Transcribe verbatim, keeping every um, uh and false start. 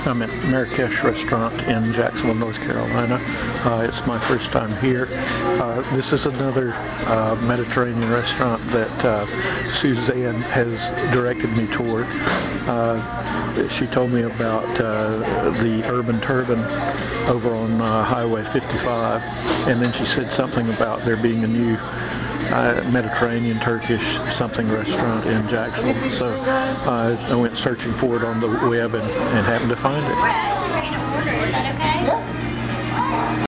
I'm at Marrakesh Restaurant in Jacksonville, North Carolina. Uh, it's my first time here. Uh, this is another uh, Mediterranean restaurant that uh, Suzanne has directed me toward. Uh, she told me about uh, the Urban Turban over on uh, Highway fifty-five, and then she said something about there being a new Uh, Mediterranean Turkish something restaurant in Jacksonville. So uh, I went searching for it on the web and, and happened to find it.